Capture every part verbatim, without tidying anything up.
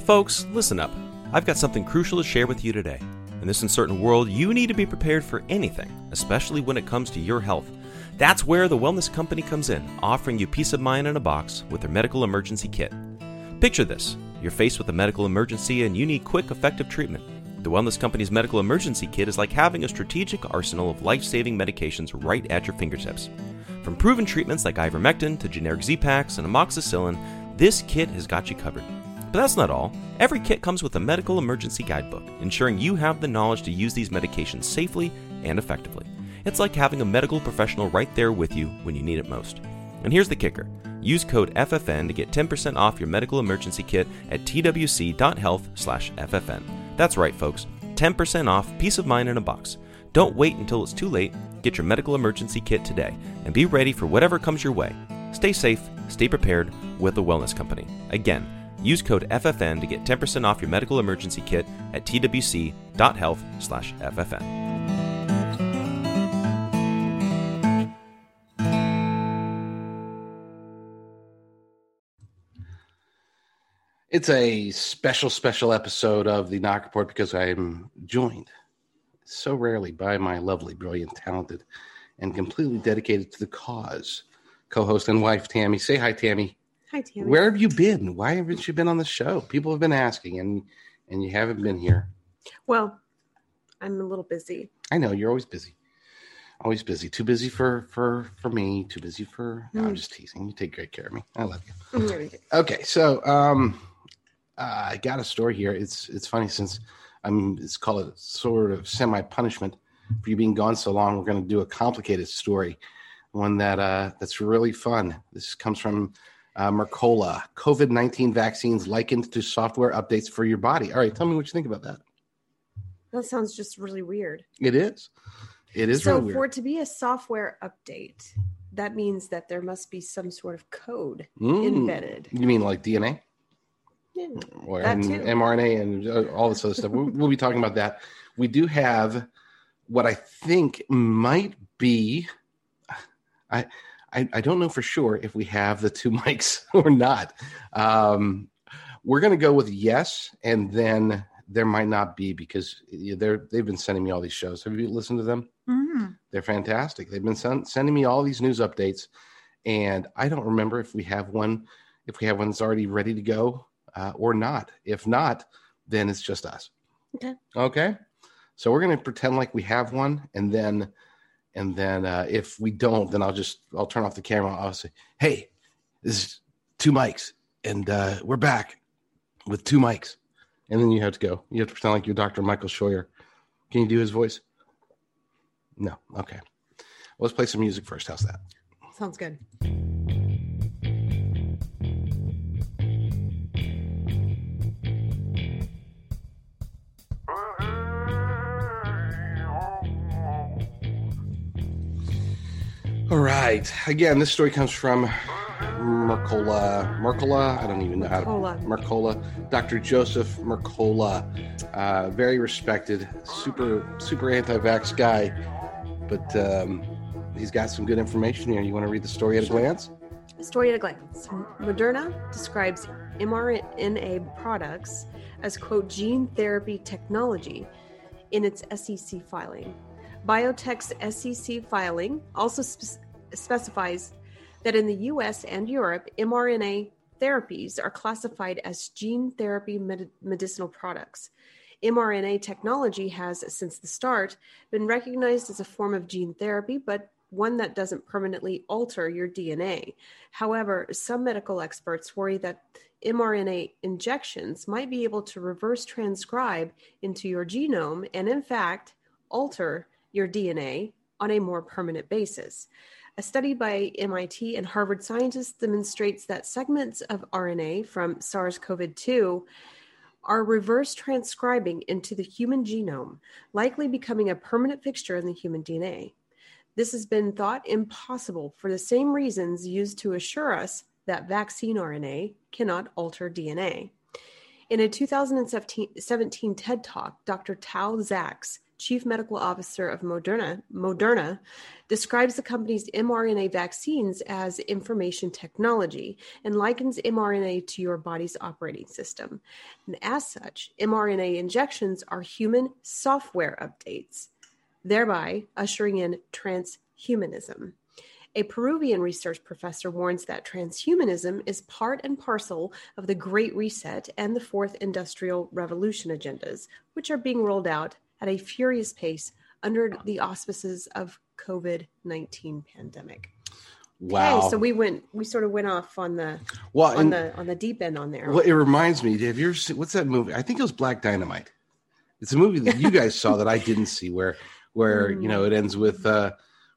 Folks, listen up. I've got something crucial to share with you today. In this uncertain world, you need to be prepared for anything, especially when it comes to your health. That's where the Wellness Company comes in, offering you peace of mind in a box with their medical emergency kit. Picture this. You're faced with a medical emergency and you need quick, effective treatment. The Wellness Company's medical emergency kit is like having a strategic arsenal of life-saving medications right at your fingertips. From proven treatments like ivermectin to generic Z-Paks and amoxicillin, this kit has got you covered. But that's not all. Every kit comes with a medical emergency guidebook, ensuring you have the knowledge to use these medications safely and effectively. It's like having a medical professional right there with you when you need it most. And here's the kicker. Use code F F N to get ten percent off your medical emergency kit at twc.health slash FFN. That's right, folks. ten percent off, peace of mind in a box. Don't wait until it's too late. Get your medical emergency kit today and be ready for whatever comes your way. Stay safe, stay prepared with the Wellness Company. Again, use code F F N to get ten percent off your medical emergency kit at twc.health slash FFN. It's a special, special episode of the Knock Report because I am joined so rarely by my lovely, brilliant, talented, and completely dedicated to the cause co-host and wife, Tammy. Say hi, Tammy. Hi, Tammy. Where have you been? Why haven't you been on the show? People have been asking, and and you haven't been here. Well, I'm a little busy. I know. You're always busy. Always busy. Too busy for, for, for me. Too busy for... No, mm. I'm just teasing. You take great care of me. I love you. Mm-hmm. Okay, so... um. Uh, I got a story here. It's it's funny since I'm. It's called a sort of semi-punishment for you being gone so long. We're going to do a complicated story, one that uh, that's really fun. This comes from uh, Mercola. COVID nineteen vaccines likened to software updates for your body. All right, tell me what you think about that. That sounds just really weird. It is. It is. So really weird. For it to be a software update, that means that there must be some sort of code mm. embedded. You mean like D N A? Yeah, or and M R N A and all this other stuff. We'll, we'll be talking about that. We do have what I think might be, I, I, I don't know for sure if we have the two mics or not. Um, we're going to go with yes, and then there might not be because they're, they've been sending me all these shows. Have you listened to them? Mm-hmm. They're fantastic. They've been send, sending me all these news updates, and I don't remember if we have one, if we have one that's already ready to go. Uh, or not. If not, then it's just us. Okay. Okay. So we're going to pretend like we have one, and then, and then uh, if we don't, then I'll just I'll turn off the camera. I'll say, "Hey, this is two mics, and uh, we're back with two mics." And then you have to go. You have to pretend like you're Doctor Michael Scheuer. Can you do his voice? No. Okay. Well, let's play some music first. How's that? Sounds good. All right. Again, this story comes from Mercola. Mercola? I don't even know Mercola. how to... Mercola. Doctor Joseph Mercola. Uh, very respected, super, super anti-vax guy. But um, he's got some good information here. You want to read the story at a glance? Story at a glance. Moderna describes mRNA products as, quote, gene therapy technology in its S E C filing. Biotech's S E C filing also spe- specifies that in the U S and Europe, mRNA therapies are classified as gene therapy med- medicinal products. mRNA technology has, since the start, been recognized as a form of gene therapy, but one that doesn't permanently alter your D N A. However, some medical experts worry that mRNA injections might be able to reverse transcribe into your genome and, in fact, alter your D N A on a more permanent basis. A study by M I T and Harvard scientists demonstrates that segments of R N A from SARS-C o V two are reverse transcribing into the human genome, likely becoming a permanent fixture in the human D N A. This has been thought impossible for the same reasons used to assure us that vaccine R N A cannot alter D N A. In a two thousand seventeen TED Talk, Doctor Tal Zaks, chief medical officer of Moderna, Moderna, describes the company's mRNA vaccines as information technology and likens mRNA to your body's operating system. And as such, mRNA injections are human software updates, thereby ushering in transhumanism. A Peruvian research professor warns that transhumanism is part and parcel of the Great Reset and the Fourth Industrial Revolution agendas, which are being rolled out at a furious pace under the auspices of COVID nineteen pandemic. Wow! Okay, so we went, we sort of went off on the well, on the on the deep end on there. Well, it reminds me. Have you ever seen, what's that movie? I think it was Black Dynamite. It's a movie that you guys saw that I didn't see, where where mm. you know it ends with. Uh,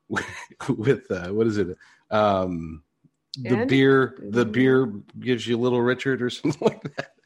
with uh, what is it? Um, the and? beer, the beer gives you Little Richard or something like that.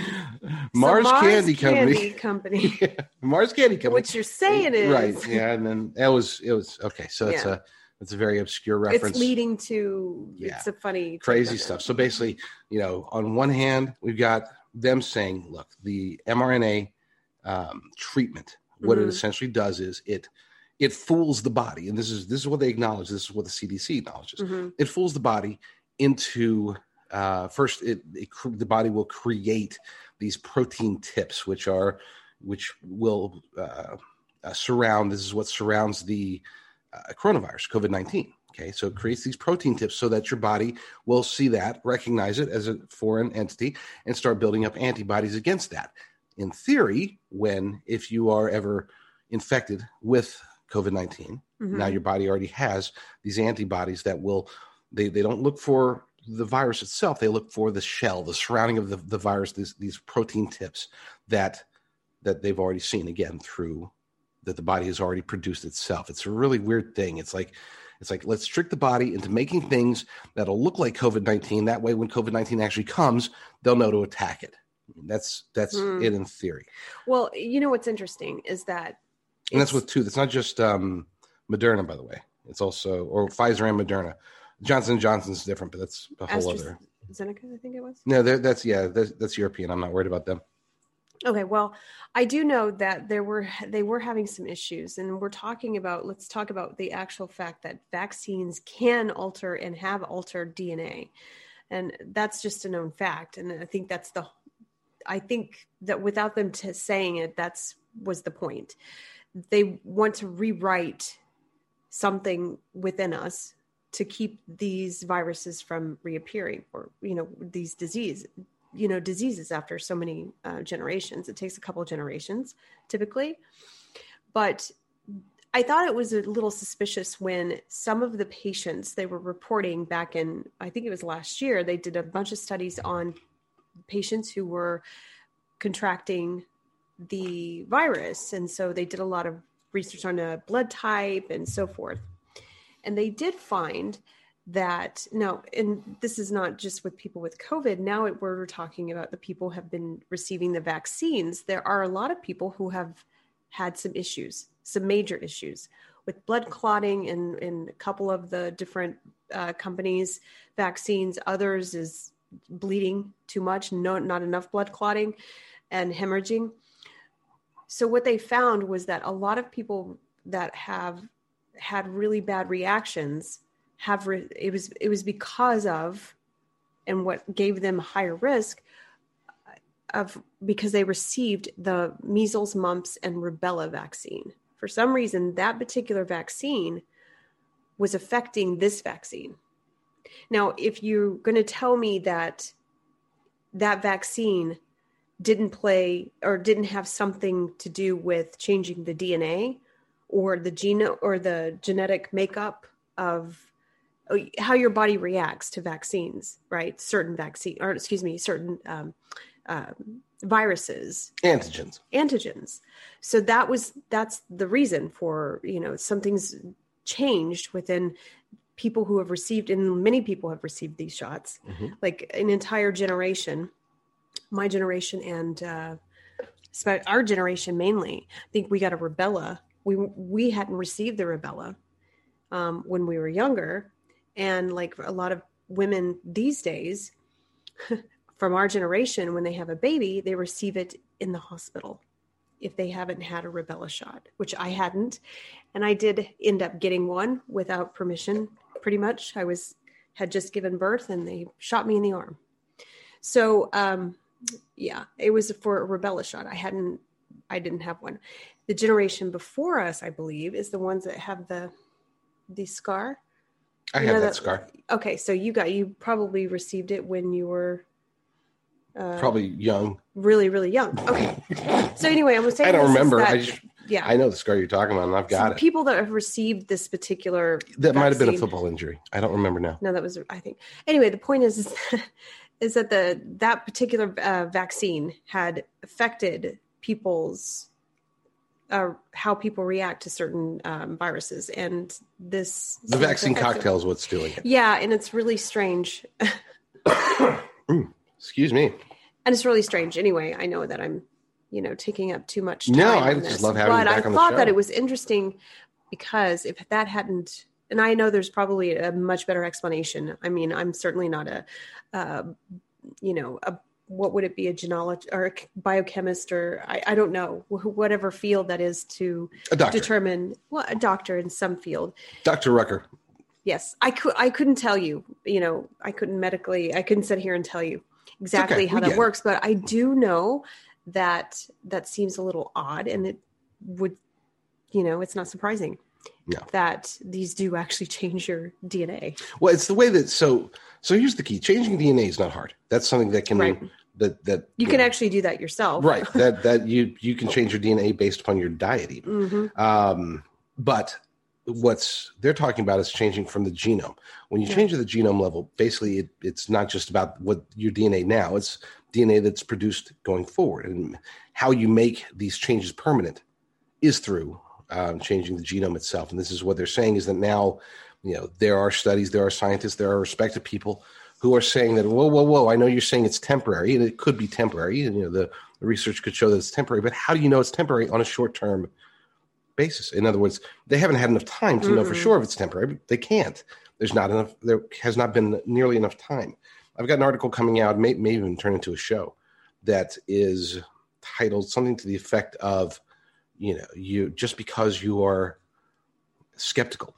Mars, so Mars Candy, Candy Company. Company. Yeah, Mars Candy Company. What you're saying is right. Yeah, and then that was it was okay. So it's yeah. a it's a very obscure reference. It's leading to yeah. it's a funny crazy stuff. So basically, you know, on one hand, we've got them saying, look, the mRNA um, treatment, what mm-hmm. it essentially does is it. It fools the body, and this is this is what they acknowledge. This is what the C D C acknowledges. Mm-hmm. It fools the body into uh, first. It, it the body will create these protein tips, which are which will uh, uh, surround. This is what surrounds the uh, coronavirus, COVID nineteen. Okay, so it creates these protein tips so that your body will see that, recognize it as a foreign entity, and start building up antibodies against that. In theory, when if you are ever infected with COVID nineteen. Mm-hmm. Now your body already has these antibodies that will, they, they don't look for the virus itself. They look for the shell, the surrounding of the, the virus, these, these protein tips that, that they've already seen again through that the body has already produced itself. It's a really weird thing. It's like, it's like, let's trick the body into making things that'll look like COVID nineteen. That way, when COVID nineteen actually comes, they'll know to attack it. That's, that's mm. it in theory. Well, you know, what's interesting is that, and that's with two. That's not just um, Moderna, by the way. It's also, or Pfizer and Moderna. Johnson and Johnson's different, but that's a whole other. AstraZeneca, I think it was. No, that's, yeah, that's, that's European. I'm not worried about them. Okay, well, I do know that there were, they were having some issues, and we're talking about, let's talk about the actual fact that vaccines can alter and have altered D N A. And that's just a known fact. And I think that's the, I think that without them t- saying it, that's was the point. They want to rewrite something within us to keep these viruses from reappearing, or, you know, these disease, you know, diseases after so many uh, generations. It takes a couple of generations typically. But I thought it was a little suspicious when some of the patients they were reporting back in, I think it was last year, they did a bunch of studies on patients who were contracting the virus. And so they did a lot of research on a blood type and so forth. And they did find that now, and this is not just with people with COVID. Now it, we're talking about the people who have been receiving the vaccines. There are a lot of people who have had some issues, some major issues with blood clotting in, in a couple of the different uh, companies' vaccines. Others is bleeding too much, no, not enough blood clotting and hemorrhaging. So what they found was that a lot of people that have had really bad reactions have, re- it was, it was because of, and what gave them higher risk of, because they received the measles, mumps, and rubella vaccine. For some reason, that particular vaccine was affecting this vaccine. Now, if you're going to tell me that that vaccine didn't play or didn't have something to do with changing the D N A or the gene or the genetic makeup of how your body reacts to vaccines, right? Certain vaccine, or excuse me, certain um, uh, viruses, antigens, antigens. So that was, that's the reason for, you know, something's changed within people who have received, and many people have received these shots, mm-hmm. like an entire generation. My generation and uh, our generation mainly, I think we got a rubella. We we hadn't received the rubella um, when we were younger. And like a lot of women these days, from our generation, when they have a baby, they receive it in the hospital. if they haven't had a rubella shot, which I hadn't. And I did end up getting one without permission, pretty much. I was had just given birth and they shot me in the arm. So, um, yeah, it was for a rubella shot. I hadn't, I didn't have one. The generation before us, I believe, is the ones that have the, the scar. I you have know, that, that scar. Okay. So you got, you probably received it when you were uh, probably young, really, really young. Okay. So anyway, I'm going to say, I don't remember. That, I just, yeah, I know the scar you're talking about and I've got so it. People that have received this particular That might have been a vaccine- football injury. I don't remember now. No, that was, I think. Anyway, the point is, is, is that the that particular uh, vaccine had affected people's, uh, how people react to certain um, viruses. And this... The vaccine cocktail is what's doing it. Yeah, and it's really strange. mm, excuse me. And it's really strange. Anyway, I know that I'm, you know, taking up too much time. No, I on just this, love having you but back I on the thought show. that it was interesting because if that hadn't, and I know there's probably a much better explanation. I mean, I'm certainly not a, uh, you know, a, what would it be, a genologist or a biochemist or I, I don't know, wh- whatever field that is to A doctor. determine, well, a doctor in some field. Doctor Rucker. Yes, I could. I couldn't tell you. You know, I couldn't medically. I couldn't sit here and tell you exactly okay, how we that get it. works. But I do know that that seems a little odd, and it would, you know, it's not surprising No. that these do actually change your D N A. Well, it's the way that, so, so here's the key. Changing D N A is not hard. That's something that can, Right. that, that, You can know, actually do that yourself, right. That, that you, you can change your D N A based upon your diet even. hmm Um, but what's they're talking about is changing from the genome. When you Yeah. change at the genome level, basically it, it's not just about what your D N A now, it's D N A that's produced going forward. And how you make these changes permanent is through um, changing the genome itself. And this is what they're saying is that now, you know, there are studies, there are scientists, there are respected people who are saying that, whoa, whoa, whoa, I know you're saying it's temporary, and it could be temporary, and you know, the, the research could show that it's temporary, but how do you know it's temporary on a short-term basis? In other words, they haven't had enough time to know for Mm-mm. sure if it's temporary, but they can't. There's not enough, there has not been nearly enough time. I've got an article coming out, may, may even turn into a show, that is titled something to the effect of, you know, you just because you are skeptical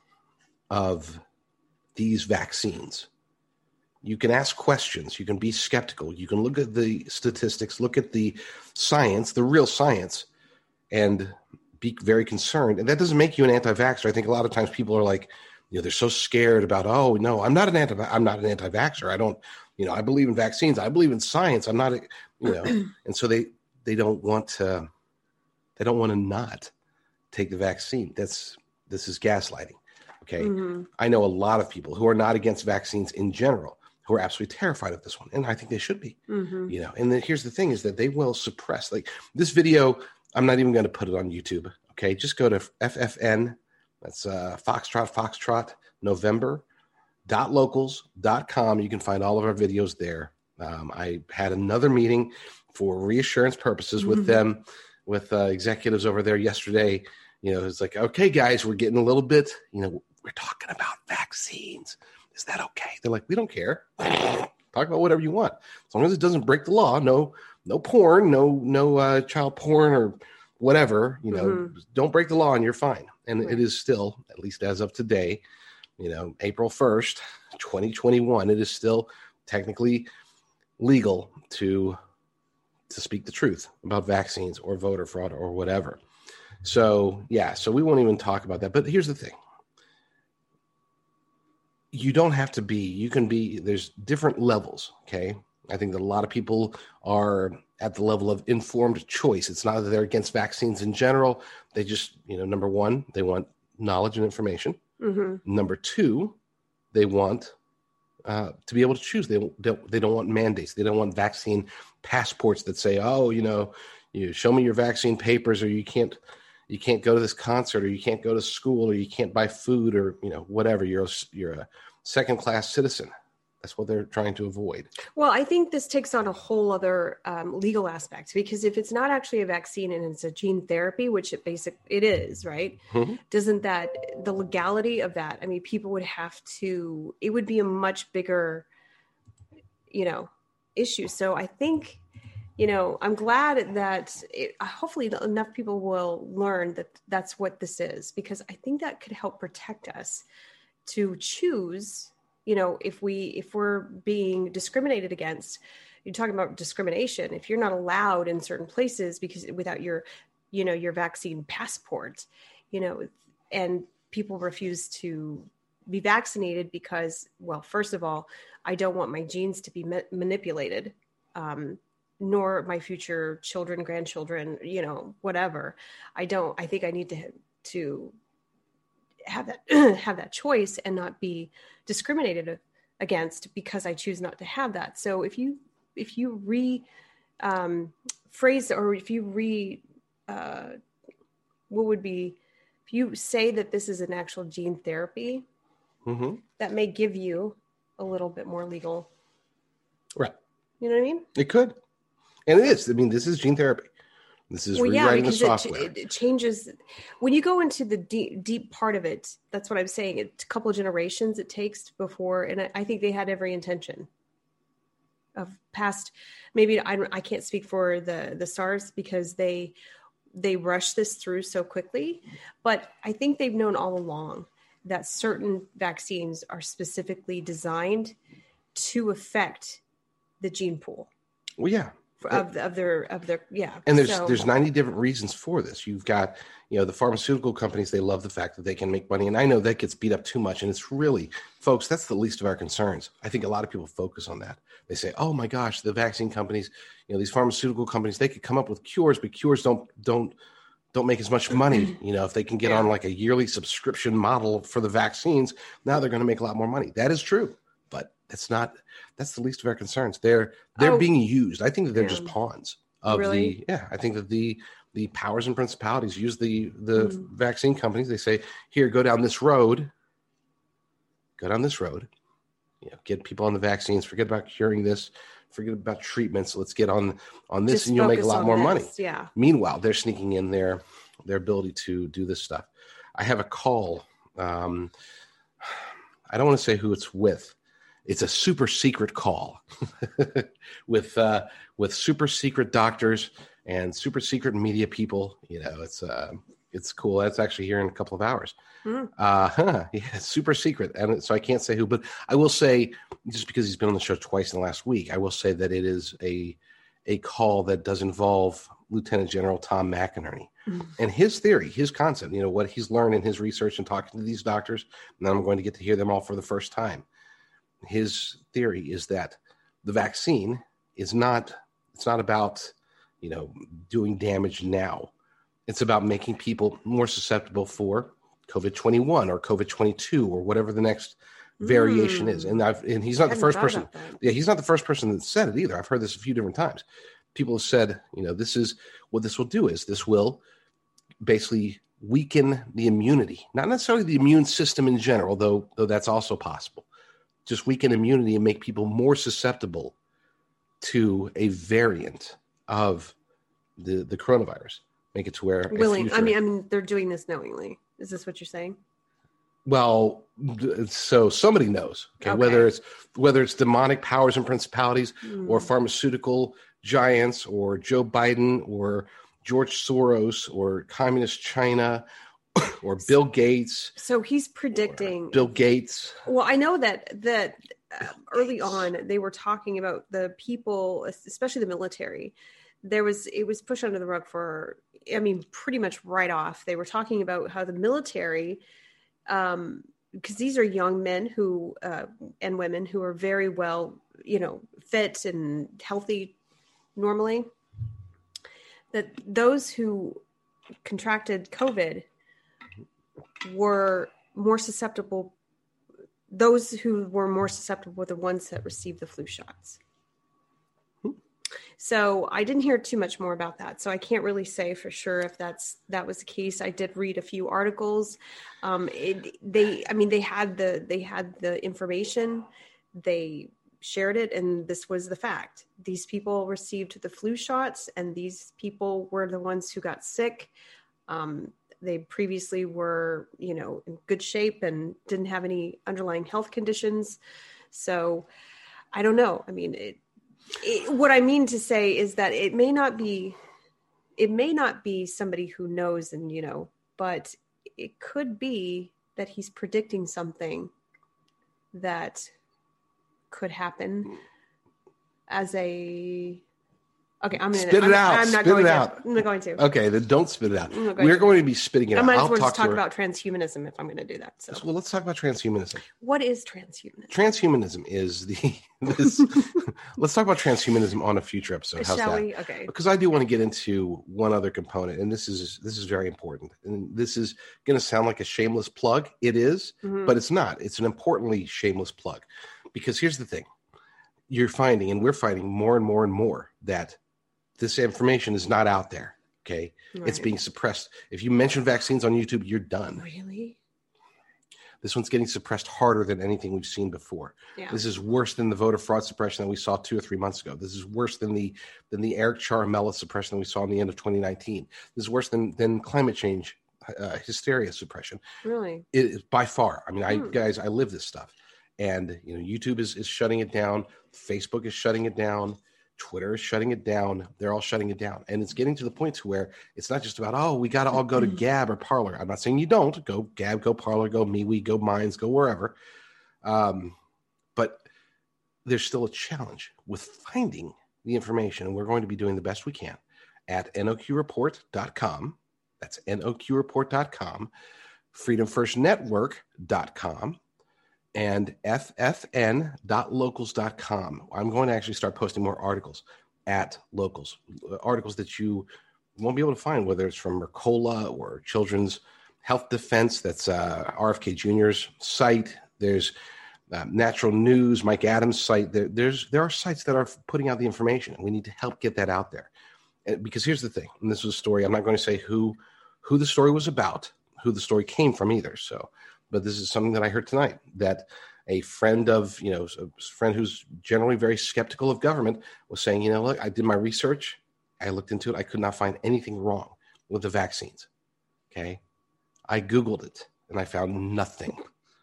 of these vaccines, you can ask questions, you can be skeptical, you can look at the statistics, look at the science, the real science, and be very concerned. And that doesn't make you an anti-vaxxer. I think a lot of times people are like, you know, they're so scared about, oh no, I'm not an anti, I'm not an anti-vaxxer. I don't, you know, I believe in vaccines. I believe in science. I'm not, a, you know, and so they, they don't want to, they don't want to not take the vaccine. That's, this is gaslighting. Okay. hmm I know a lot of people who are not against vaccines in general, who are absolutely terrified of this one. And I think they should be, hmm you know, and then here's the thing is that they will suppress, like this video. I'm not even going to put it on YouTube. Okay. Just go to F F N. That's uh, Foxtrot, Foxtrot, November dot locals dot com. You can find all of our videos there. Um, I had another meeting for reassurance purposes with Mhm. them, with uh, executives over there yesterday. You know, it's like, okay, guys, we're getting a little bit, you know, we're talking about vaccines. Is that okay? They're like, we don't care. Talk about whatever you want. As long as it doesn't break the law, no, no porn, no, no uh, child porn or whatever, you know, Mhm. don't break the law and you're fine. And Right. it is still, at least as of today, you know, April first, twenty twenty-one, it is still technically legal to to speak the truth about vaccines or voter fraud or whatever. So, yeah, so we won't even talk about that. But here's the thing. You don't have to be, you can be, there's different levels, okay? I think that a lot of people are at the level of informed choice. It's not that they're against vaccines in general. They just, you know, number one, they want knowledge and information. hmm Number two, they want uh, to be able to choose. They don't, they don't want mandates. They don't want vaccine passports that say, oh, you know, you show me your vaccine papers, or you can't, you can't go to this concert, or you can't go to school, or you can't buy food, or, you know, whatever. You're a, you're a second-class citizen. That's what they're trying to avoid. Well, I think this takes on a whole other um, legal aspect, because if it's not actually a vaccine and it's a gene therapy, which it basic it is, right? Mhm. Doesn't that, the legality of that, I mean, people would have to, it would be a much bigger, you know, issue. So I think you know, I'm glad that it, hopefully enough people will learn that that's what this is, because I think that could help protect us to choose, you know, if we, if we're being discriminated against. You're talking about discrimination. If you're not allowed in certain places because without your, you know, your vaccine passport, you know, and people refuse to be vaccinated because, well, first of all, I don't want my genes to be ma- manipulated. Um, nor my future children, grandchildren, you know, whatever. I don't, I think I need to, to have that, have that choice and not be discriminated against because I choose not to have that. So if you, if you re um, phrase, or if you re, uh, what would be, if you say that this is an actual gene therapy, mm-hmm. that may give you a little bit more legal. Right. You know what I mean? It could. And it is. I mean, this is gene therapy. This is well, rewriting yeah, the software. It, it changes. When you go into the deep, deep part of it, that's what I'm saying. It's a couple of generations it takes before. And I, I think they had every intention of past. Maybe I, I can't speak for the, the SARS because they, they rushed this through so quickly. But I think they've known all along that certain vaccines are specifically designed to affect the gene pool. Well, yeah. Of, of their of their yeah and there's so, there's ninety different reasons for this. You've got, you know, the pharmaceutical companies, they love the fact that they can make money, and I know that gets beat up too much, and it's really, folks, that's the least of our concerns. I think a lot of people focus on that. They say, oh my gosh, the vaccine companies, you know, these pharmaceutical companies, they could come up with cures, but cures don't don't don't make as much money. You know, if they can get yeah. on like a yearly subscription model for the vaccines, now they're going to make a lot more money. That is true, but that's not, that's the least of our concerns. They're they're oh, being used. I think that they're yeah. just pawns of really? the, yeah, I think that the the powers and principalities use the the mm. vaccine companies. They say, here, go down this road, go down this road, you know, get people on the vaccines, forget about curing this, forget about treatments. Let's get on on this, Just and you'll make a lot more this. money. Yeah. Meanwhile, they're sneaking in their their ability to do this stuff. I have a call. Um, I don't want to say who it's with. It's a super secret call with uh, with super secret doctors and super secret media people. You know, it's uh, it's cool. That's actually here in a couple of hours. Mm. Uh, huh, yeah, super secret. And so I can't say who, but I will say, just because he's been on the show twice in the last week, I will say that it is a a call that does involve Lieutenant General Tom McInerney. Mm. And his theory, his concept, you know, what he's learned in his research and talking to these doctors, and then I'm going to get to hear them all for the first time. His theory is that the vaccine is not, it's not about, you know, doing damage now. It's about making people more susceptible for COVID twenty-one or COVID twenty-two or whatever the next mm. variation is. And I've, and he's not the first person. Yeah. He's not the first person that said it either. I've heard this a few different times. People have said, you know, this is what this will do is this will basically weaken the immunity, not necessarily the immune system in general, though, though that's also possible. Just weaken immunity and make people more susceptible to a variant of the, the coronavirus. Make it to where willing. Future, I mean, I mean, they're doing this knowingly. Is this what you're saying? Well, so somebody knows. Okay, okay. whether it's whether it's demonic powers and principalities, mm. or pharmaceutical giants, or Joe Biden, or George Soros, or communist China, or Bill Gates. So he's predicting Bill Gates. Well, I know that that uh, early on they were talking about the people, especially the military. There was it was pushed under the rug for, I mean, pretty much right off. They were talking about how the military, um, because these are young men who uh, and women who are very well, you know, fit and healthy normally. That those who contracted COVID were more susceptible. Those who were more susceptible were the ones that received the flu shots. So I didn't hear too much more about that. So I can't really say for sure if that's, that was the case. I did read a few articles. Um, it, they, I mean, they had the, they had the information, they shared it, and this was the fact. These people received the flu shots, and these people were the ones who got sick. Um, they previously were, you know, in good shape and didn't have any underlying health conditions. So I don't know. I mean, it, it, what I mean to say is that it may not be, it may not be somebody who knows and, you know, but it could be that he's predicting something that could happen as a, okay, I'm going to spit it I'm, out. I'm not spit going it to. out. I'm not going to. Okay, then don't spit it out. I'm not going We're to. going to be spitting it I out. might as I'll well just talk talk to about transhumanism if I'm going to do that. So, well, let's talk about transhumanism. what is transhumanism? Transhumanism is the this. Let's talk about transhumanism on a future episode. How's Shall that? we? Okay. Because I do want to get into one other component, and this is this is very important. And this is going to sound like a shameless plug. It is, Mhm. but it's not. It's an importantly shameless plug. Because here's the thing: you're finding, and we're finding more and more and more that this information is not out there. Okay, it's Right. being suppressed. If you mention vaccines on YouTube, you're done. Really? This one's getting suppressed harder than anything we've seen before. Yeah. This is worse than the voter fraud suppression that we saw two or three months ago. This is worse than the than the Eric Charamella suppression that we saw in the end of twenty nineteen. This is worse than than climate change uh, hysteria suppression. Really? It is by far. I mean, I Hmm. guys, I live this stuff, and you know, YouTube is is shutting it down. Facebook is shutting it down. Twitter is shutting it down. They're all shutting it down. And it's getting to the point to where it's not just about, oh, we got to all go to Gab or Parler. I'm not saying you don't. Go Gab, go Parler, go MeWe, go Minds, go wherever. Um, but there's still a challenge with finding the information. And we're going to be doing the best we can at N O Q report dot com. That's N O Q report dot com, freedom first network dot com, and F F N dot locals dot com. I'm going to actually start posting more articles at Locals, articles that you won't be able to find, whether it's from Mercola or Children's Health Defense. That's uh, R F K Junior's site. There's uh, Natural News, Mike Adams' site. There, there's there are sites that are putting out the information, and we need to help get that out there. And because here's the thing, and this was a story. I'm not going to say who who the story was about, who the story came from either. So. But this is something that I heard tonight, that a friend of, you know, a friend who's generally very skeptical of government was saying, you know, look, I did my research. I looked into it. I could not find anything wrong with the vaccines. Okay. I Googled it and I found nothing.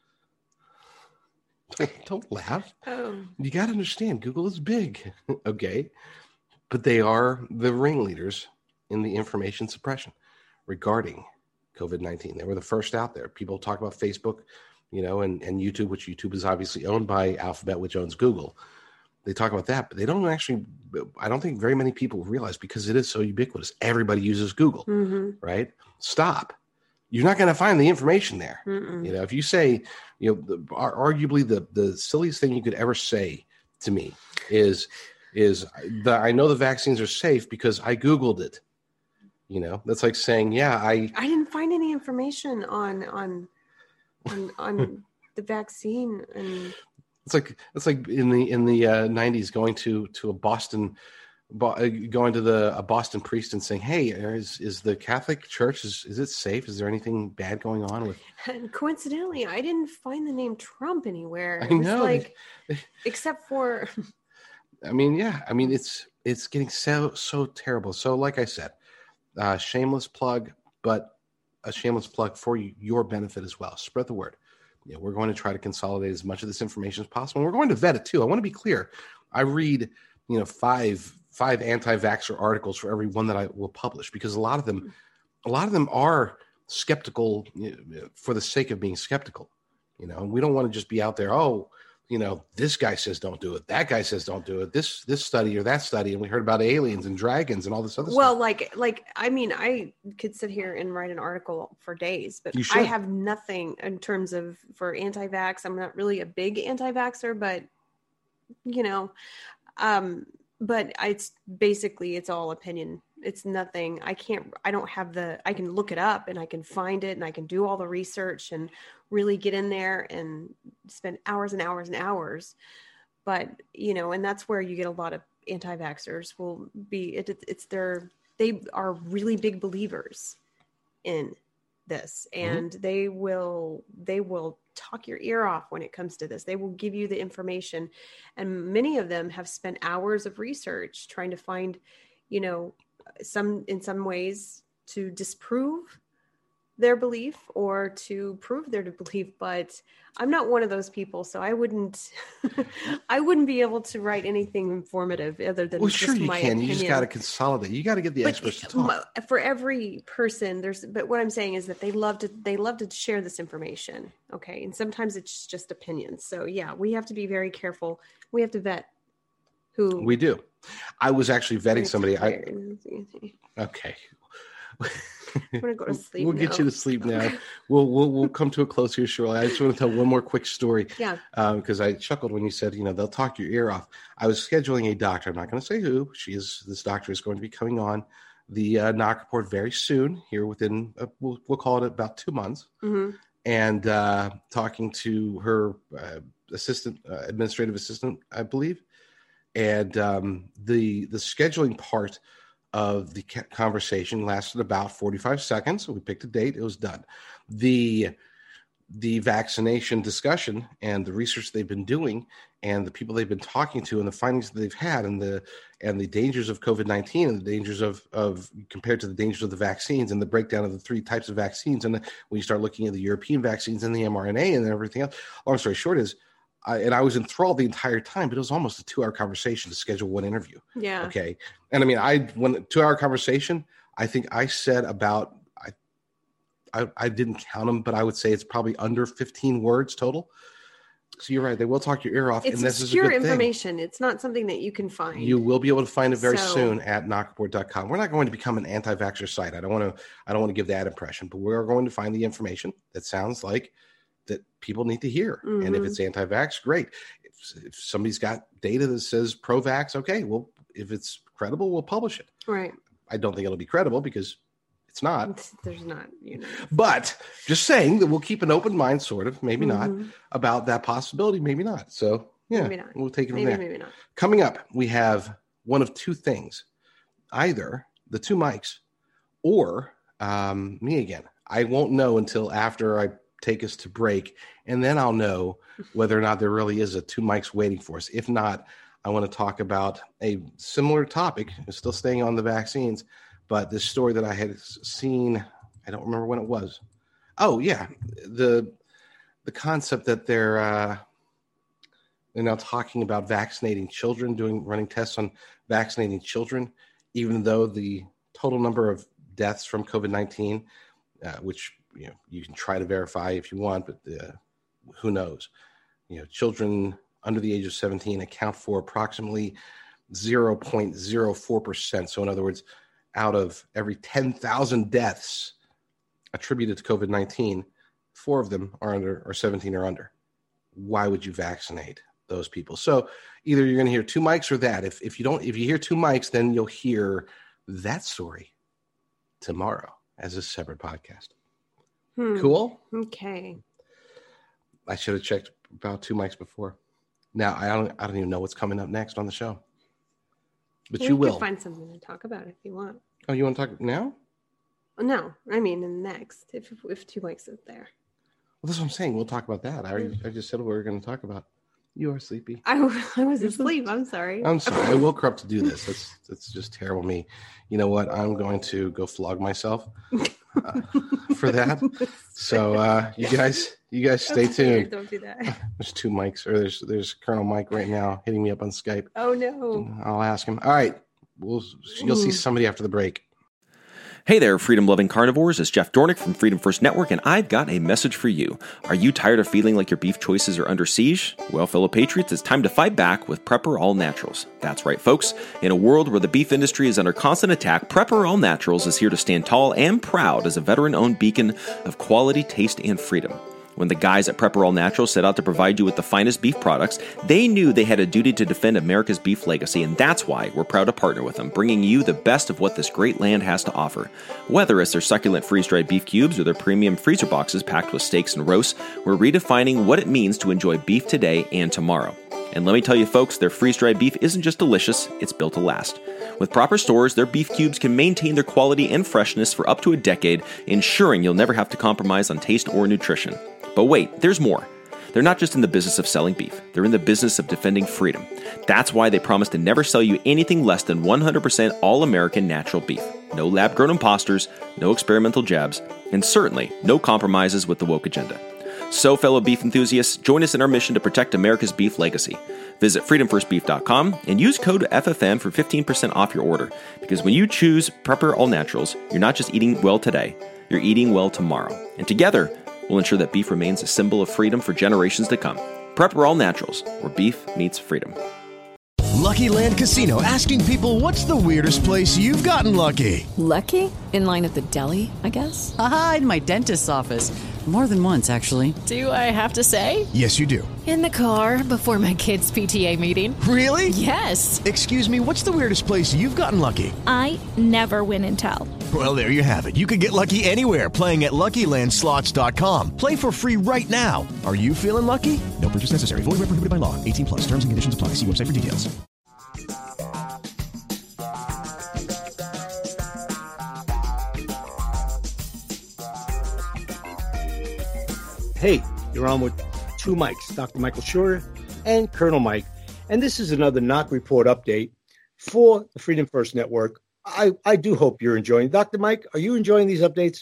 Don't, don't laugh. Oh. You got to understand, Google is big. Okay. But they are the ringleaders in the information suppression regarding COVID nineteen. They were the first out there. People talk about Facebook, you know, and, and YouTube, which YouTube is obviously owned by Alphabet, which owns Google. They talk about that, but they don't actually, I don't think very many people realize, because it is so ubiquitous. Everybody uses Google, Mm-hmm. right? Stop. You're not going to find the information there. Mm-mm. You know, if you say, you know, the, arguably the, the silliest thing you could ever say to me is, is that I know the vaccines are safe because I Googled it. You know, that's like saying, yeah, I, I didn't find any information on on on, on the vaccine, and it's like, it's like in the, in the uh, nineties going to, to a Boston, bo- going to the, a Boston priest and saying, hey, is, is the Catholic Church, is, is it safe? Is there anything bad going on with? and coincidentally, I didn't find the name Trump anywhere. I It was know. like, except for I mean, yeah, I mean, it's, it's getting so, so terrible. So like I said, uh, shameless plug, but a shameless plug for you, your benefit as well. Spread the word. You know, we're going to try to consolidate as much of this information as possible. And we're going to vet it too. I want to be clear. I read, you know, five, five anti-vaxxer articles for every one that I will publish, because a lot of them, a lot of them are skeptical, you know, for the sake of being skeptical. You know, we don't want to just be out there, oh, you know, this guy says don't do it. That guy says don't do it. This this study or that study, and we heard about aliens and dragons and all this other well, stuff. like like I mean, I could sit here and write an article for days, but You I should. have nothing in terms of for anti-vax. I'm not really a big anti-vaxxer, but you know, um, but I, it's basically it's all opinion. It's nothing. I can't. I don't have the. I can look it up and I can find it and I can do all the research and really get in there and spend hours and hours and hours. But you know, and that's where you get a lot of anti-vaxxers will be. It, it, it's their. They are really big believers in this, and mm-hmm. they will. They will talk your ear off when it comes to this. They will give you the information, and many of them have spent hours of research trying to find, you know, some in some ways to disprove their belief or to prove their belief, but I'm not one of those people, so I wouldn't I wouldn't be able to write anything informative other than well, just sure you my can. opinion. You just got to consolidate. You got to get the But experts to talk. for every person, there's. But what I'm saying is that they love to they love to share this information. Okay, and sometimes it's just opinions. So yeah, we have to be very careful. We have to vet who We do. I was actually vetting somebody. I okay. I'm gonna go to sleep. We'll now. get you to sleep now. We'll we'll we'll come to a close here shortly. I just want to tell one more quick story. Yeah. Because um, I chuckled when you said, you know, they'll talk your ear off. I was scheduling a doctor. I'm not going to say who. She is. This doctor is going to be coming on the uh, Knock Report very soon. Here within uh, we'll we'll call it about two months. Mm-hmm. And uh, talking to her uh, assistant, uh, administrative assistant, I believe. And um, the the scheduling part of the conversation lasted about forty-five seconds. So we picked a date. It was done. The the vaccination discussion and the research they've been doing and the people they've been talking to and the findings that they've had and the and the dangers of COVID nineteen and the dangers of, of compared to the dangers of the vaccines and the breakdown of the three types of vaccines. And when you start looking at the European vaccines and the mRNA and everything else, long story short is, I, and I was enthralled the entire time, but it was almost a two-hour conversation to schedule one interview. Yeah. Okay. And I mean, I when two-hour conversation, I think I said about I, I I didn't count them, but I would say it's probably under fifteen words total. So you're right; they will talk your ear off, It's and this obscure is a good information. thing. It's not something that you can find. You will be able to find it very So- soon at knock report dot com. We're not going to become an anti-vaxxer site. I don't want to. I don't want to give that impression, but we are going to find the information that sounds like that people need to hear. Mm-hmm. And if it's anti-vax, great. If, if somebody's got data that says pro-vax, okay, well, if it's credible, we'll publish it. Right. I don't think it'll be credible because it's not. There's not, you know. But just saying that we'll keep an open mind, sort of, maybe Mhm. not, about that possibility, maybe not. So, yeah, Maybe not. we'll take it from Maybe, there. maybe not. Coming up, we have one of two things. Either the two mics or um, me again. I won't know until after I take us to break, and then I'll know whether or not there really is a two mics waiting for us. If not, I want to talk about a similar topic, still staying on the vaccines, but this story that I had seen, I don't remember when it was. Oh, yeah, the the concept that they're uh, they're now talking about vaccinating children, doing running tests on vaccinating children, even though the total number of deaths from COVID nineteen, uh, which you know you can try to verify if you want, but uh, who knows? You know, children under the age of seventeen account for approximately zero point zero four percent. So in other words, out of every ten thousand deaths attributed to COVID nineteen, four of them are under or seventeen or under. Why would you vaccinate those people? So either you're going to hear two mics or that. If if you don't, if you hear two mics, then you'll hear that story tomorrow as a separate podcast. Hmm. Cool. Okay. I should have checked about two mics before. Now I don't. I don't even know what's coming up next on the show. But We you could will. find something to talk about if you want. Oh, you want to talk now? No, I mean in the next. If if two mics is there, Well, that's what I'm saying. We'll talk about that. I already, I just said what we were going to talk about. You are sleepy. I, I was asleep. I'm sorry. I'm sorry. I woke her up to do this. That's that's just terrible. Me. You know what? I'm going to go flog myself uh, for that. So uh, you guys, you guys stay That's weird. tuned. Don't do that. There's two mics, or there's there's Colonel Mike right now hitting me up on Skype. Oh no. I'll ask him. All right. We'll you'll see somebody after the break. Hey there, freedom-loving carnivores. It's Jeff Dornick from Freedom First Network, and I've got a message for you. Are you tired of feeling like your beef choices are under siege? Well, fellow patriots, it's time to fight back with Prepper All Naturals. That's right, folks. In a world where the beef industry is under constant attack, Prepper All Naturals is here to stand tall and proud as a veteran-owned beacon of quality, taste, and freedom. When the guys at Prepper All Naturals set out to provide you with the finest beef products, they knew they had a duty to defend America's beef legacy, and that's why we're proud to partner with them, bringing you the best of what this great land has to offer. Whether it's their succulent freeze-dried beef cubes or their premium freezer boxes packed with steaks and roasts, we're redefining what it means to enjoy beef today and tomorrow. And let me tell you, folks, their freeze-dried beef isn't just delicious, it's built to last. With proper stores, their beef cubes can maintain their quality and freshness for up to a decade, ensuring you'll never have to compromise on taste or nutrition. But wait, there's more. They're not just in the business of selling beef. They're in the business of defending freedom. That's why they promise to never sell you anything less than one hundred percent all-American natural beef. no lab-grown imposters, no experimental jabs, and certainly no compromises with the woke agenda. So, fellow beef enthusiasts, join us in our mission to protect America's beef legacy. Visit freedom first beef dot com and use code F F N for fifteen percent off your order. Because when you choose Prepper All Naturals, you're not just eating well today, you're eating well tomorrow. And together, we'll ensure that beef remains a symbol of freedom for generations to come. Prepper All Naturals, where beef meets freedom. Lucky Land Casino, asking people, what's the weirdest place you've gotten lucky? Lucky? In line at the deli, I guess? Aha, in my dentist's office. More than once, actually. Do I have to say? Yes, you do. In the car before my kids' P T A meeting. Really? Yes. Excuse me, what's the weirdest place you've gotten lucky? I never win and tell. Well, there you have it. You can get lucky anywhere, playing at Lucky Land Slots dot com. Play for free right now. Are you feeling lucky? No purchase necessary. Void where prohibited by law. eighteen plus. Terms and conditions apply. See website for details. Hey, you're on with two mics, Doctor Michael Schur and Colonel Mike. And this is another Knock Report update for the Freedom First Network. I, I do hope you're enjoying. Doctor Mike, are you enjoying these updates?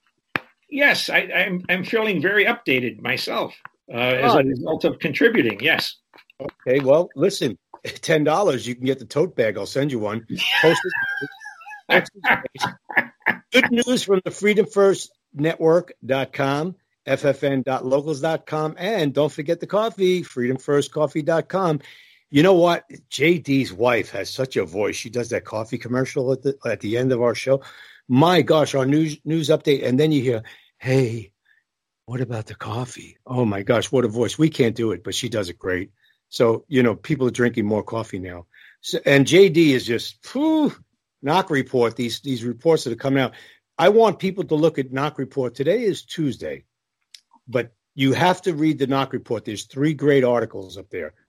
Yes, I, I'm I'm feeling very updated myself uh, as oh, a result of contributing, yes. Okay, well, listen, ten dollars, you can get the tote bag. I'll send you one. Post it. Good news from the freedom first network dot com. F F N dot locals dot com, and don't forget the coffee, freedom first coffee dot com. You know what? J D's wife has such a voice. She does that coffee commercial at the at the end of our show. My gosh, our news news update, and then you hear, "Hey, what about the coffee?" Oh my gosh, what a voice! We can't do it, but she does it great. So you know, people are drinking more coffee now. So, and J D is just whew, Knock Report. These these reports that are coming out. I want people to look at Knock Report. Today is Tuesday. But you have to read the Knock Report. There's three great articles up there.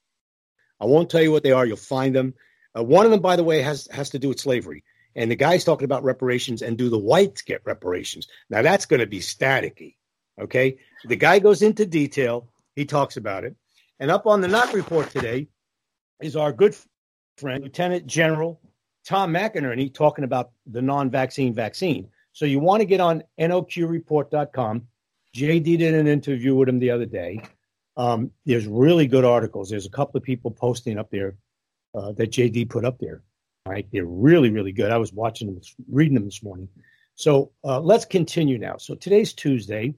I won't tell you what they are. You'll find them. Uh, one of them, by the way, has, has to do with slavery. And the guy's talking about reparations and do the whites get reparations. Now, that's going to be staticky, okay? The guy goes into detail. He talks about it. And up on the Knock Report today is our good friend, Lieutenant General Tom McInerney, talking about the non-vaccine vaccine. So you want to get on N O Q report dot com. J D did an interview with him the other day. Um, there's really good articles. There's a couple of people posting up there uh, that J D put up there. All right, they're really, really good. I was watching them, reading them this morning. So uh, let's continue now. So today's Tuesday.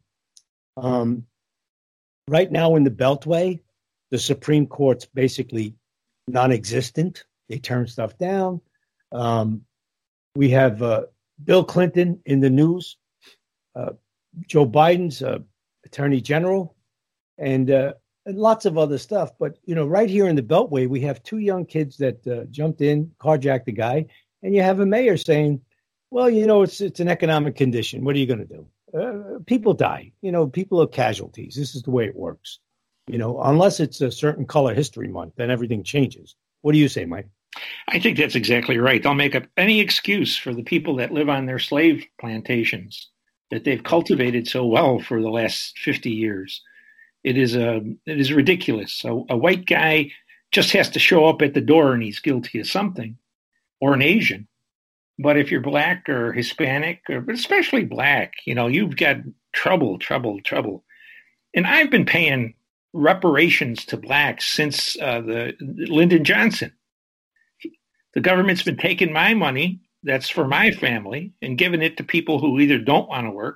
Um, right now in the Beltway, the Supreme Court's basically non-existent. They turn stuff down. Um, we have uh, Bill Clinton in the news. Uh, Joe Biden's uh, attorney general, and, uh, and lots of other stuff. But, you know, right here in the Beltway, we have two young kids that uh, jumped in, carjacked the guy, and you have a mayor saying, well, you know, it's it's an economic condition. What are you going to do? Uh, people die. You know, people are casualties. This is the way it works. You know, unless it's a certain color history month, then everything changes. What do you say, Mike? I think that's exactly right. They'll make up any excuse for the people that live on their slave plantations that they've cultivated so well for the last fifty years. It is a, it is ridiculous. A, a white guy just has to show up at the door and he's guilty of something, or an Asian. But if you're black or Hispanic, or but especially black, you know, you've got trouble, trouble, trouble. And I've been paying reparations to blacks since uh, the Lyndon Johnson. The government's been taking my money that's for my family and giving it to people who either don't want to work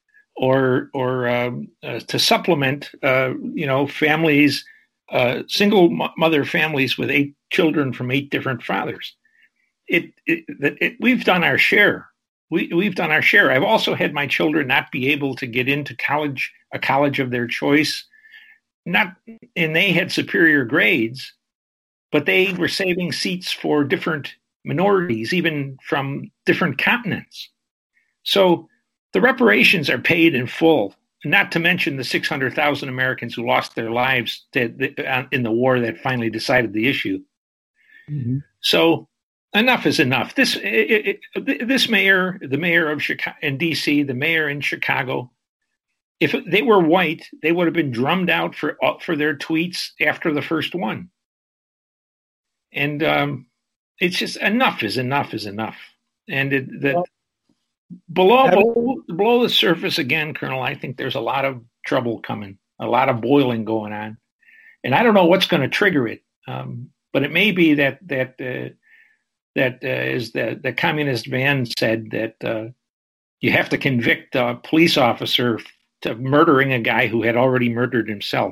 or or um, uh, to supplement, uh, you know, families, uh, single mother families with eight children from eight different fathers. It, it, it we've done our share. We we've done our share. I've also had my children not be able to get into college, a college of their choice, not, and they had superior grades, but they were saving seats for different minorities, even from different continents. So the reparations are paid in full, not to mention the six hundred thousand Americans who lost their lives to, uh, in the war that finally decided the issue. Mm-hmm. So enough is enough. This it, it, this mayor, the mayor of Chicago, in D C, the mayor in Chicago, if they were white, they would have been drummed out for for their tweets after the first one. And um, it's just enough is enough is enough. And it, that Well, below, having- below below the surface again, Colonel, I think there's a lot of trouble coming, a lot of boiling going on, and I don't know what's going to trigger it. Um, but it may be that that uh, that uh, is the the communist van said that uh, you have to convict a police officer of murdering a guy who had already murdered himself.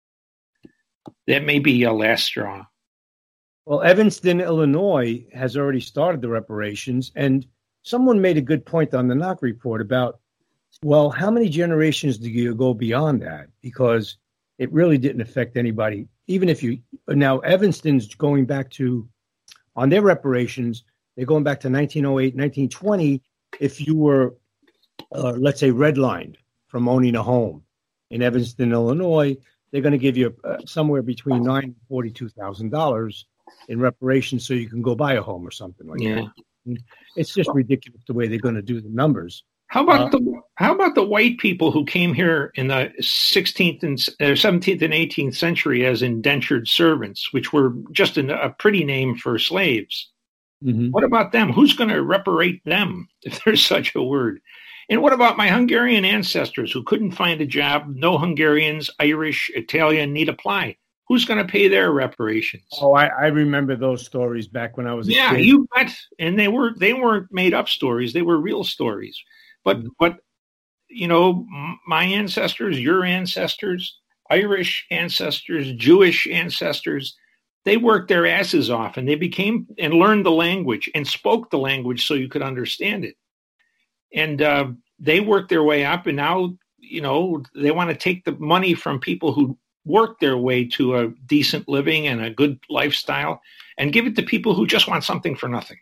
That may be a last straw. Well, Evanston, Illinois has already started the reparations, and someone made a good point on the Knock Report about, well, how many generations do you go beyond that? Because it really didn't affect anybody. Even if you, now Evanston's going back to, on their reparations, they're going back to nineteen oh eight, nineteen twenty. If you were, uh, let's say, redlined from owning a home in Evanston, Illinois, they're going to give you uh, somewhere between nine and forty-two thousand dollars in reparations, so you can go buy a home or something like Yeah. that. It's just ridiculous the way they're going to do the numbers. How about Uh, the how about the white people who came here in the sixteenth and uh, seventeenth and eighteenth century as indentured servants, which were just an, a pretty name for slaves? Mm-hmm. What about them? Who's going to reparate them, if there's such a word? And what about my Hungarian ancestors who couldn't find a job? No Hungarians, Irish, Italian need apply. Who's going to pay their reparations? Oh, I, I remember those stories back when I was a Yeah, kid. you bet. And they were they weren't made up stories; they were real stories. But Mm-hmm. but you know, m- my ancestors, your ancestors, Irish ancestors, Jewish ancestors, they worked their asses off, and they became and learned the language and spoke the language so you could understand it. And uh, they worked their way up, and now you know they want to take the money from people who work their way to a decent living and a good lifestyle and give it to people who just want something for nothing.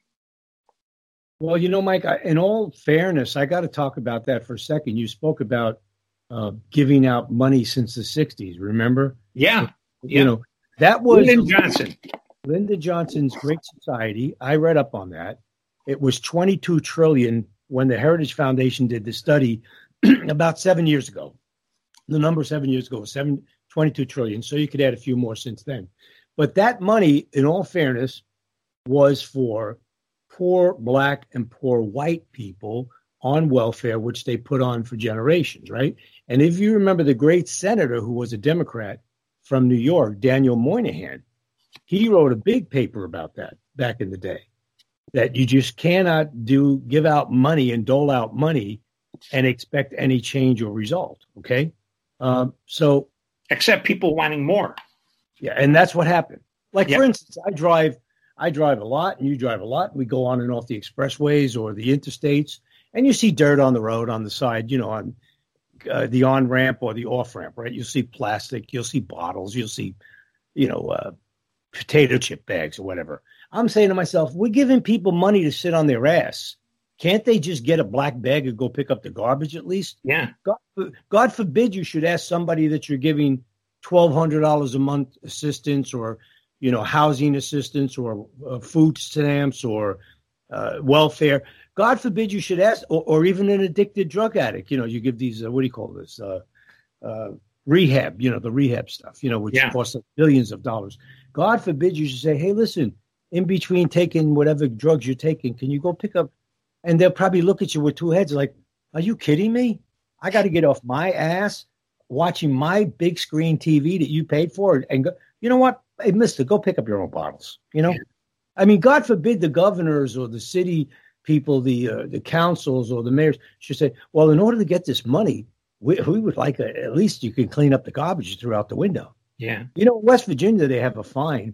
Well, you know, Mike, I, in all fairness, I got to talk about that for a second. You spoke about uh, giving out money since the sixties, remember? Yeah. You yeah. know, that was Lyndon Johnson. Lyndon Johnson's Great Society. I read up on that. It was twenty-two trillion when the Heritage Foundation did the study about seven years ago. The number seven years ago was seven, twenty-two trillion. So you could add a few more since then. But that money, in all fairness, was for poor black and poor white people on welfare, which they put on for generations, right? And if you remember the great senator who was a Democrat from New York, Daniel Moynihan, he wrote a big paper about that back in the day, that you just cannot do give out money and dole out money and expect any change or result, okay? Um, so except people wanting more. Yeah, and that's what happened. Like, Yep. for instance, I drive I drive a lot, and you drive a lot. We go on and off the expressways or the interstates, and you see dirt on the road on the side, you know, on uh, the on-ramp or the off-ramp, right? You'll see plastic, you'll see bottles, you'll see, you know, uh, potato chip bags or whatever. I'm saying to myself, we're giving people money to sit on their ass. Can't they just get a black bag and go pick up the garbage at least? Yeah. God, God forbid you should ask somebody that you're giving twelve hundred dollars a month assistance or, you know, housing assistance or uh, food stamps or uh, welfare. God forbid you should ask, or, or even an addicted drug addict. You know, you give these, uh, what do you call this? Uh, uh, rehab, you know, the rehab stuff, you know, which Yeah. costs billions of dollars. God forbid you should say, hey, listen, in between taking whatever drugs you're taking, can you go pick up? And they'll probably look at you with two heads like, are you kidding me? I got to get off my ass watching my big screen T V that you paid for and go, you know what? Hey, mister, go pick up your own bottles. You know, I mean, God forbid the governors or the city people, the uh, the councils or the mayors should say, well, in order to get this money, we, we would like a, at least you can clean up the garbage throughout the window. Yeah. You know, in West Virginia, they have a fine,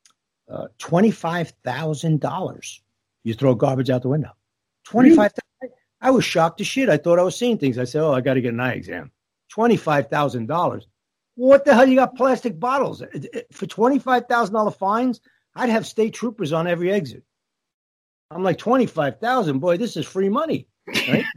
uh, twenty-five thousand dollars. You throw garbage out the window. twenty-five thousand dollars. I was shocked to shit. I thought I was seeing things. I said, oh, I got to get an eye exam. twenty-five thousand dollars. What the hell? You got plastic bottles for twenty-five thousand dollars fines? I'd have state troopers on every exit. I'm like, twenty-five thousand, boy, this is free money, right?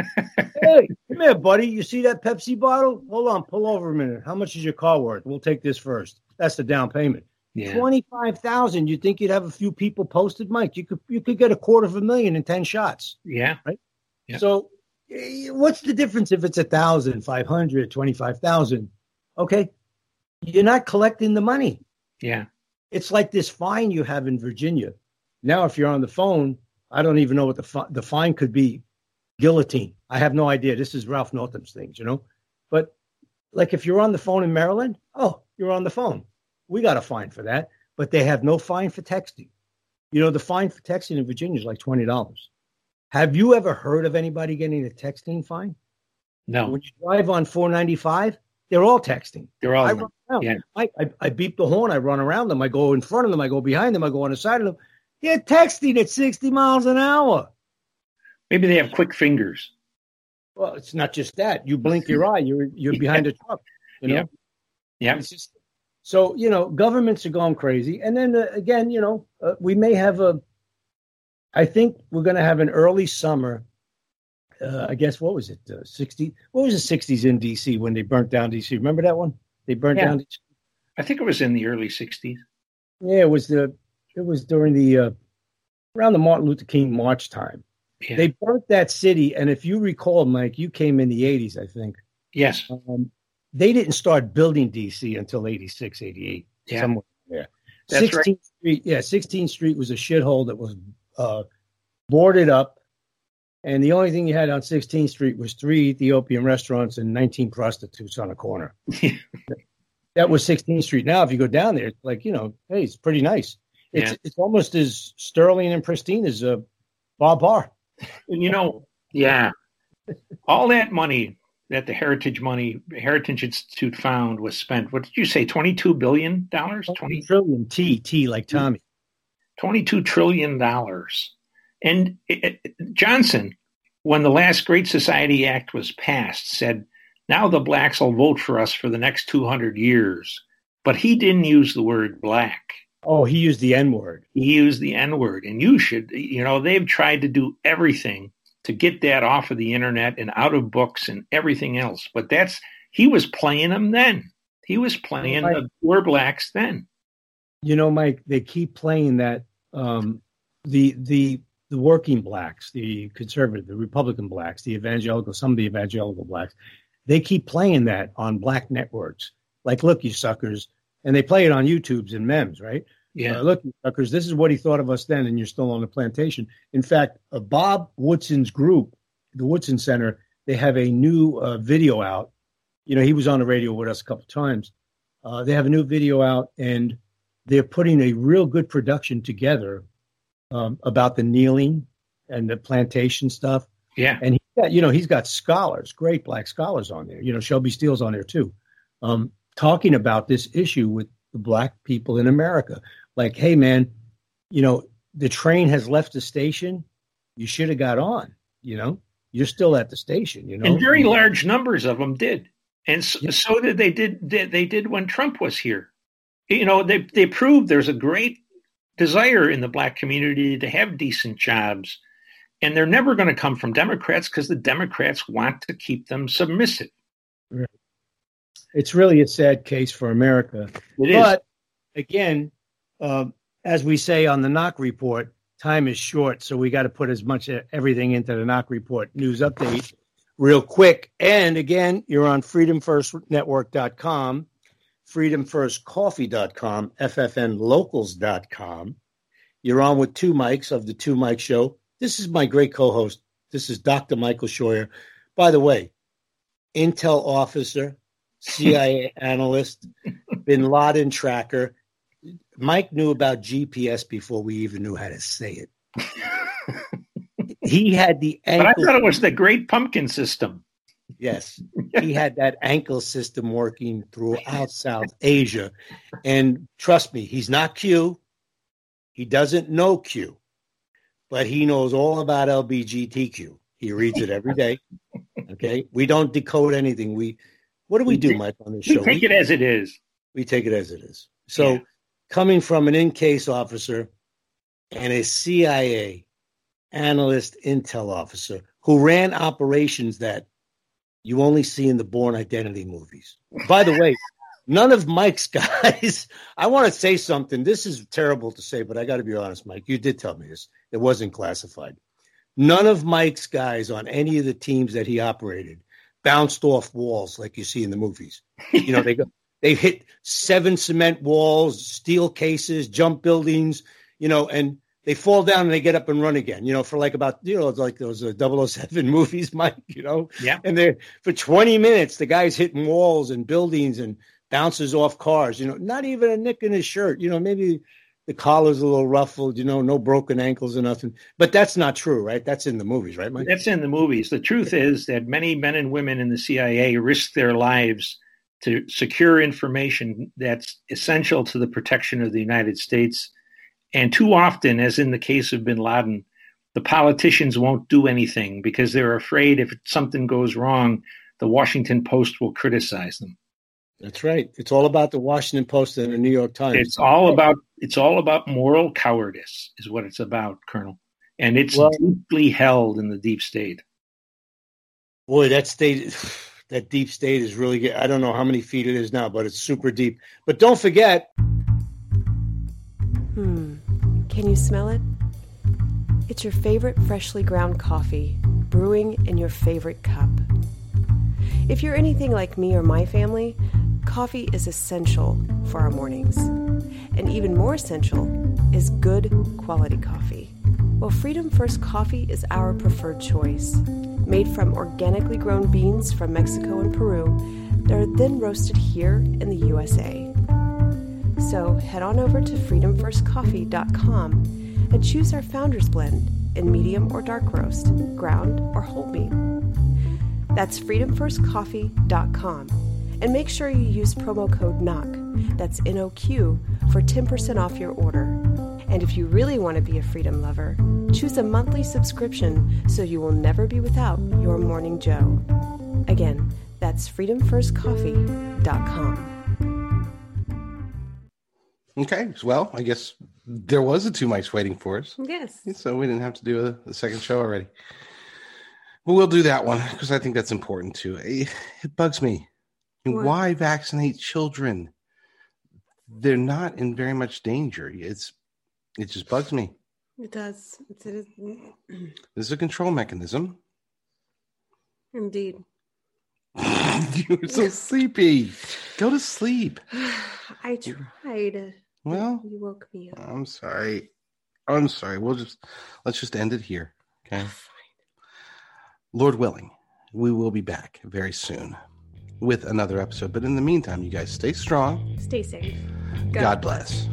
Hey, come here, buddy. You see that Pepsi bottle? Hold on, pull over a minute. How much is your car worth? We'll take this first. That's the down payment. Yeah. Twenty-five thousand. You think you'd have a few people posted, Mike? You could you could get a quarter of a million in ten shots. Yeah. Right. Yeah. So, eh, what's the difference if it's a thousand, five hundred, twenty-five thousand? Okay, you're not collecting the money. Yeah. It's like this fine you have in Virginia. Now, if you're on the phone, I don't even know what the fi- the fine could be. Guillotine. I have no idea. This is Ralph Northam's things, you know. But like if you're on the phone in Maryland, oh, you're on the phone. We got a fine for that. But they have no fine for texting. You know, the fine for texting in Virginia is like twenty dollars. Have you ever heard of anybody getting a texting fine? No. When you drive on four ninety-five, they're all texting. They're all I run around. yeah. I, I, I beep the horn. I run around them. I go in front of them. I go behind them. I go on the side of them. They're texting at sixty miles an hour. Maybe they have quick fingers. Well, it's not just that. You blink your eye, you're you're behind a truck. You know. Yeah. Yeah. It's just, so you know, governments are going crazy, and then uh, again, you know, uh, we may have a. I think we're going to have an early summer. Uh, I guess what was it? Uh, sixty. What was the sixties in D C when they burnt down D C? Remember that one? They burnt Yeah. down D C. I think it was in the early sixties. Yeah, it was the. It was during the uh, around the Martin Luther King March time. Yeah. They burnt that city, and if you recall, Mike, you came in the eighties, I think. Yes. Um, they didn't start building D C until eighty-six, eighty-eight, Yeah. somewhere there. That's sixteenth Street, yeah, sixteenth Street was a shithole that was uh, boarded up, and the only thing you had on sixteenth Street was three Ethiopian restaurants and nineteen prostitutes on a corner. That was sixteenth Street. Now, if you go down there, it's like, you know, hey, it's pretty nice. It's Yeah. it's almost as sterling and pristine as a bar bar. You know, yeah. All that money that the Heritage money Heritage Institute found was spent. What did you say? Twenty-two billion dollars. twenty trillion T T like Tommy. Twenty-two trillion dollars. And it, it, Johnson, when the last Great Society Act was passed, said, "Now the blacks will vote for us for the next two hundred years." But he didn't use the word black. Oh, he used the N word. He used the N word, and you should, you know, they've tried to do everything to get that off of the internet and out of books and everything else. But that's, he was playing them then. He was playing Mike, the poor blacks then. You know, Mike, they keep playing that um, the the the working blacks, the conservative, the Republican blacks, the evangelical, some of the evangelical blacks, they keep playing that on black networks. Like, look, you suckers. And they play it on YouTubes and memes, right? Yeah. Uh, look, you suckers, this is what he thought of us then, and you're still on the plantation. In fact, uh, Bob Woodson's group, the Woodson Center, they have a new uh, video out. You know, he was on the radio with us a couple of times. Uh, they have a new video out, and they're putting a real good production together um, about the kneeling and the plantation stuff. Yeah. And he got, you know, he's got scholars, great black scholars on there. You know, Shelby Steele's on there too, um, talking about this issue with the black people in America. Like, hey, man, you know, the train has left the station. You should have got on, you know, you're still at the station, you know. And very large numbers of them did. And so, Yeah. so did they did, did they did when Trump was here. You know, they they proved there's a great desire in the black community to have decent jobs. And they're never going to come from Democrats because the Democrats want to keep them submissive. Right. It's really a sad case for America. It is. But again, uh, as we say on the Knock Report, time is short, so we got to put as much uh, everything into the Knock Report news update real quick. And again, you're on freedom first network dot com, freedom first coffee dot com, f f n locals dot com. You're on with two mics of the Two Mike Show. This is my great co-host. This is Doctor Michael Scheuer. By the way, Intel officer, C I A analyst, Bin Laden tracker. Mike knew about G P S before we even knew how to say it. He had the ankle. But I thought it was the Great Pumpkin System. Yes. He had that ankle system working throughout South Asia. And trust me, he's not Q. He doesn't know Q. But he knows all about L G B T Q. He reads it every day. Okay? We don't decode anything. We What do we, we do, Mike, on this we show? Take we take it as it is. We take it as it is. So yeah. Coming from an in-case officer and a C I A analyst intel officer who ran operations that you only see in the Bourne Identity movies. By the way, none of Mike's guys, I want to say something. This is terrible to say, but I got to be honest, Mike. You did tell me this. It wasn't classified. None of Mike's guys on any of the teams that he operated bounced off walls like you see in the movies. You know, they go, they hit seven cement walls, steel cases, jump buildings, you know, and they fall down and they get up and run again, you know, for like about, you know, like those uh, double oh seven movies, Mike, you know? Yeah. And they're for twenty minutes, the guy's hitting walls and buildings and bounces off cars, you know, not even a nick in his shirt, you know, maybe the collar's a little ruffled, you know, no broken ankles or nothing. But that's not true, right? That's in the movies, right, Mike? That's in the movies. The truth is that many men and women in the C I A risk their lives to secure information that's essential to the protection of the United States. And too often, as in the case of bin Laden, the politicians won't do anything because they're afraid if something goes wrong, the Washington Post will criticize them. That's right. It's all about the Washington Post and the New York Times. It's all about it's all about moral cowardice is what it's about, Colonel. And it's well, deeply held in the deep state. Boy, that state, that deep state is really, I don't know how many feet it is now, but it's super deep. But don't forget. Hmm. Can you smell it? It's your favorite freshly ground coffee, brewing in your favorite cup. If you're anything like me or my family, coffee is essential for our mornings. And even more essential is good quality coffee. Well, Freedom First Coffee is our preferred choice. Made from organically grown beans from Mexico and Peru, they're then roasted here in the U S A. So head on over to freedom first coffee dot com and choose our Founders Blend in medium or dark roast, ground or whole bean. That's freedom first coffee dot com. And make sure you use promo code N O Q, that's N O Q, for ten percent off your order. And if you really want to be a freedom lover, choose a monthly subscription so you will never be without your Morning Joe. Again, that's freedom first coffee dot com. Okay, well, I guess there was a two mics waiting for us. Yes. So we didn't have to do a, a second show already. But we'll do that one because I think that's important too. It, it bugs me. What? Why vaccinate children? They're not in very much danger. It's it just bugs me. It does. It's, it is. This is a control mechanism. Indeed. You're so sleepy. Go to sleep. I tried. Well, you woke me up. I'm sorry. I'm sorry. We'll just let's just end it here. Okay. Fine. Lord willing, we will be back very soon with another episode. But in the meantime, you guys stay strong. Stay safe. God, God bless.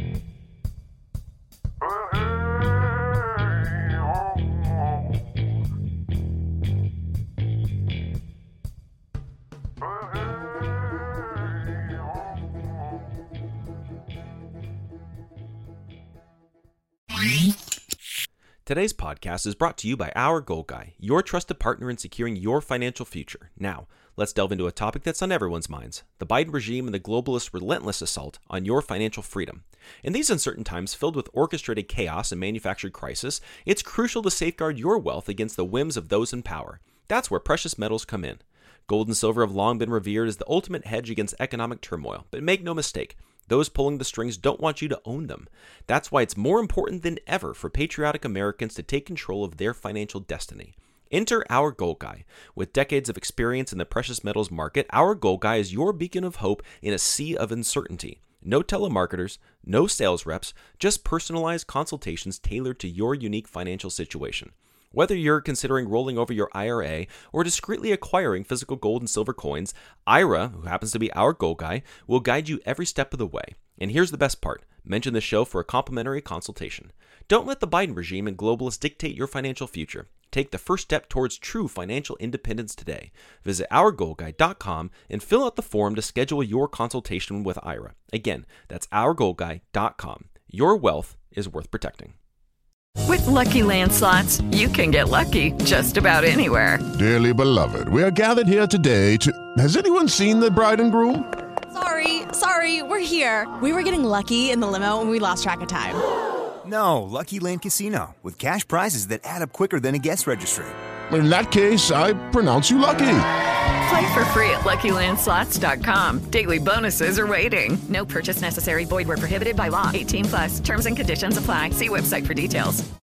Today's podcast is brought to you by Our Gold Guy, your trusted partner in securing your financial future. Now, let's delve into a topic that's on everyone's minds, the Biden regime and the globalists' relentless assault on your financial freedom. In these uncertain times filled with orchestrated chaos and manufactured crisis, it's crucial to safeguard your wealth against the whims of those in power. That's where precious metals come in. Gold and silver have long been revered as the ultimate hedge against economic turmoil, but make no mistake, those pulling the strings don't want you to own them. That's why it's more important than ever for patriotic Americans to take control of their financial destiny. Enter Our Gold Guy. With decades of experience in the precious metals market, Our Gold Guy is your beacon of hope in a sea of uncertainty. No telemarketers, no sales reps, just personalized consultations tailored to your unique financial situation. Whether you're considering rolling over your I R A or discreetly acquiring physical gold and silver coins, Ira, who happens to be Our Gold Guy, will guide you every step of the way. And here's the best part. Mention the show for a complimentary consultation. Don't let the Biden regime and globalists dictate your financial future. Take the first step towards true financial independence today. Visit our gold guy dot com and fill out the form to schedule your consultation with Ira. Again, that's our gold guy dot com. Your wealth is worth protecting. With Lucky Land Slots, you can get lucky just about anywhere. Dearly beloved, we are gathered here today to... Has anyone seen the bride and groom? Sorry, sorry, we're here. We were getting lucky in the limo and we lost track of time. No, Lucky Land Casino, with cash prizes that add up quicker than a guest registry. In that case, I pronounce you lucky. Play for free at lucky land slots dot com. Daily bonuses are waiting. No purchase necessary. Void where prohibited by law. eighteen plus. Terms and conditions apply. See website for details.